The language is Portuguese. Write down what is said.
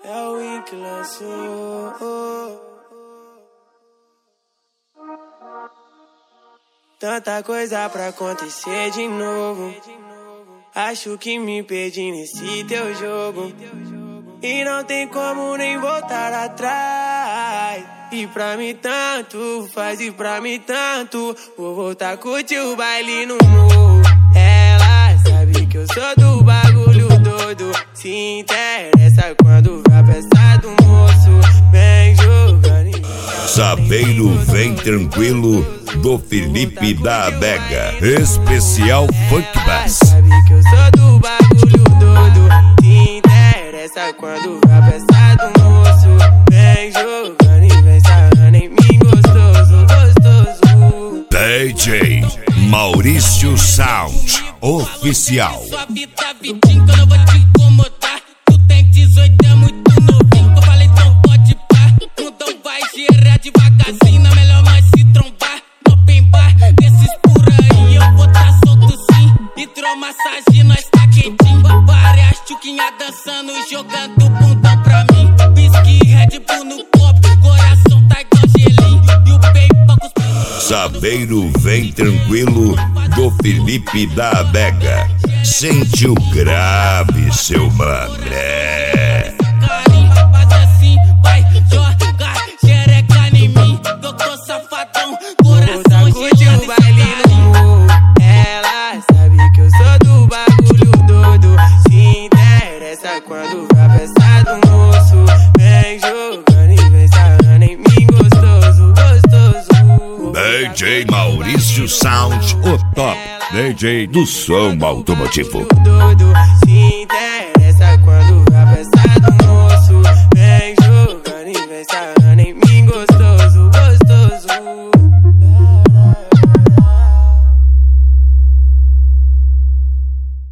É o Win que lançou. Tanta coisa pra acontecer de novo. Acho que me perdi nesse teu jogo. E não tem como nem voltar atrás. E pra mim tanto faz, e pra mim tanto. Vou voltar a curtir o baile no morro. Ela sabe que eu sou do bagulho doido. Se interessa quando vai peça do moço. Vem jogando em mim. Sabeiro Vem Tranquilo, do Felipe da Adega. Especial Funk Bass. Sabe que eu sou do bagulho doido. Se interessa quando vai peça do moço. Vem jogando e vem sarrando em mim gostoso, gostoso. DJ Maurício Sound Oficial. Sua vida, Vitinho, que eu não vou te incomodar. Tu tem 18, é muito novinho. Eu falei, então pode pá. Então vai gerar devagarzinho. Na melhor nós se trombar. No open bar, desses por aí eu vou tá solto sim. Hidromassagem, nós tá quentinho. Várias tchuquinhas dançando, jogando bundão pra mim. Whisky, Red Bull no copo. Coração tá igual gelinho. E o peito com os... Sabeiro Vem Tranquilo, do Felipe da Adega. Sente o grave, seu mané. Carinho, faz assim, vai jogar xereca em mim. Doutor Safadão, coração gelado o baile no morro. Ela sabe que eu sou do bagulho doido. Se interessa quando vai peça do moço. Vem jogando e vem sarrando em mim gostoso, gostoso. DJ Maurício Sound, o top DJ do som automotivo. Doido, se interessa quando vai peça do moço. Vem jogando e vem sarrando.